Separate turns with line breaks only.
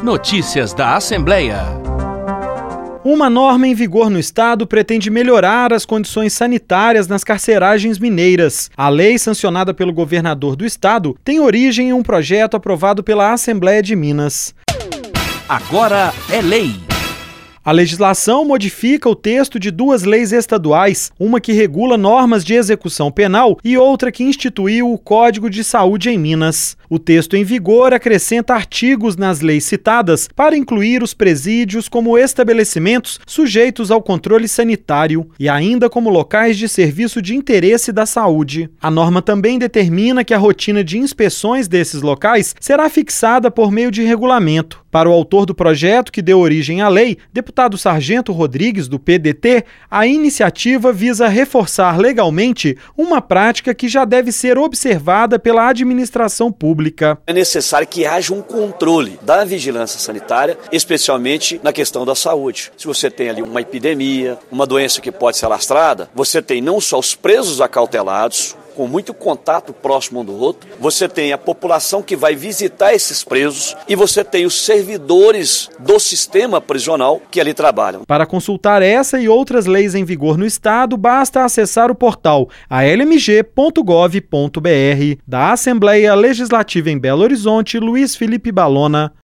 Notícias da Assembleia.
Uma norma em vigor no estado pretende melhorar as condições sanitárias nas carceragens mineiras. A lei, sancionada pelo governador do estado, tem origem em um projeto aprovado pela Assembleia de Minas.
Agora é lei.
A legislação modifica o texto de duas leis estaduais, uma que regula normas de execução penal e outra que instituiu o Código de Saúde em Minas. O texto em vigor acrescenta artigos nas leis citadas para incluir os presídios como estabelecimentos sujeitos ao controle sanitário e ainda como locais de serviço de interesse da saúde. A norma também determina que a rotina de inspeções desses locais será fixada por meio de regulamento. Para o autor do projeto que deu origem à lei, deputado Sargento Rodrigues, do PDT, a iniciativa visa reforçar legalmente uma prática que já deve ser observada pela administração pública.
É necessário que haja um controle da vigilância sanitária, especialmente na questão da saúde. Se você tem ali uma epidemia, uma doença que pode ser alastrada, você tem não só os presos acautelados, com muito contato próximo um do outro, você tem a população que vai visitar esses presos e você tem os servidores do sistema prisional que ali trabalham.
Para consultar essa e outras leis em vigor no estado, basta acessar o portal almg.gov.br. Da Assembleia Legislativa em Belo Horizonte, Luiz Felipe Balona.